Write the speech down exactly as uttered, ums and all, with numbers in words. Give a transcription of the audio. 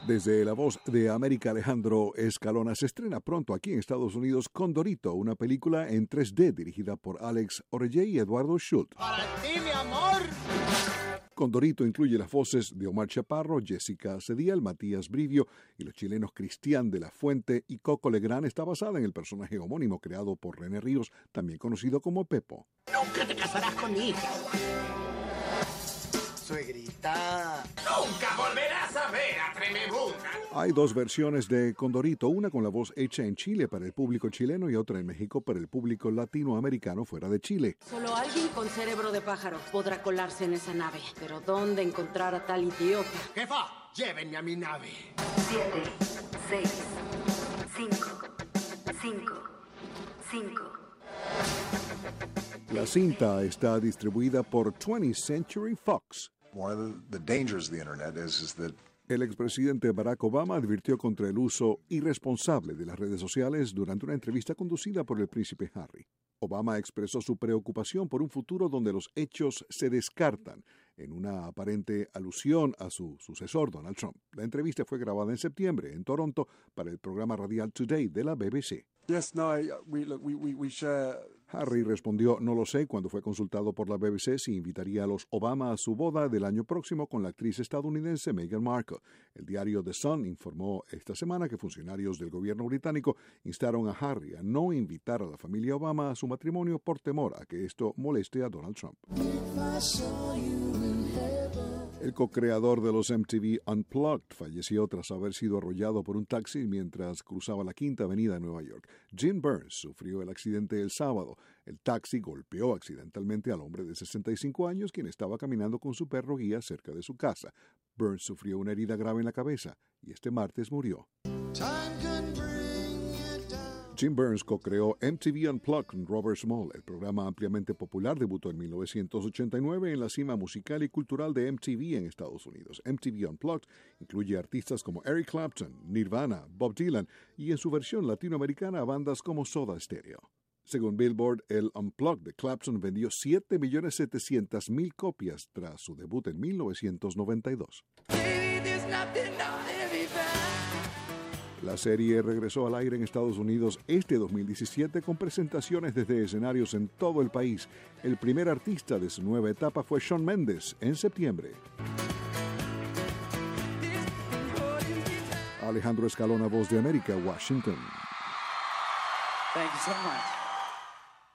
Desde la voz de América, Alejandro Escalona se estrena pronto aquí en Estados Unidos Condorito, una película en tres D dirigida por Alex Orellé y Eduardo Schultz. ¡Para ti, mi amor! Condorito incluye las voces de Omar Chaparro, Jessica Cedial, Matías Brivio y los chilenos Cristian de la Fuente y Coco Legrand. Está basada en el personaje homónimo creado por René Ríos, también conocido como Pepo. ¡Nunca te casarás con mi hija! Suegrita. ¡Nunca volverás a ver a Tremebunda! Hay dos versiones de Condorito, una con la voz hecha en Chile para el público chileno y otra en México para el público latinoamericano fuera de Chile. Solo alguien con cerebro de pájaro podrá colarse en esa nave. Pero ¿dónde encontrar a tal idiota? ¡Jefa! ¡Llévenme a mi nave! Siete, seis, cinco, cinco, cinco. La cinta está distribuida por twentieth Century Fox. One of the, the dangers of the internet is, is that El expresidente Barack Obama advirtió contra el uso irresponsable de las redes sociales durante una entrevista conducida por el príncipe Harry. Obama expresó su preocupación por un futuro donde los hechos se descartan, en una aparente alusión a su sucesor, Donald Trump. La entrevista fue grabada en septiembre en Toronto para el programa radial Today de la B B C. Yes, no, I, we, look, we, we, we share... Harry respondió, no lo sé, cuando fue consultado por la B B C si invitaría a los Obama a su boda del año próximo con la actriz estadounidense Meghan Markle. El diario The Sun informó esta semana que funcionarios del gobierno británico instaron a Harry a no invitar a la familia Obama a su matrimonio por temor a que esto moleste a Donald Trump. El co-creador de los M T V Unplugged falleció tras haber sido arrollado por un taxi mientras cruzaba la Quinta Avenida de Nueva York. Jim Burns sufrió el accidente el sábado. El taxi golpeó accidentalmente al hombre de sesenta y cinco años, quien estaba caminando con su perro guía cerca de su casa. Burns sufrió una herida grave en la cabeza y este martes murió. Jim Burns co-creó M T V Unplugged con Robert Small. El programa ampliamente popular debutó en mil novecientos ochenta y nueve en la cima musical y cultural de M T V en Estados Unidos. M T V Unplugged incluye artistas como Eric Clapton, Nirvana, Bob Dylan y en su versión latinoamericana bandas como Soda Stereo. Según Billboard, el Unplugged de Clapton vendió siete millones setecientas mil copias tras su debut en mil novecientos noventa y dos. La serie regresó al aire en Estados Unidos este dos mil diecisiete con presentaciones desde escenarios en todo el país. El primer artista de su nueva etapa fue Shawn Mendes en septiembre. Alejandro Escalona, Voz de América, Washington. Thank you so much.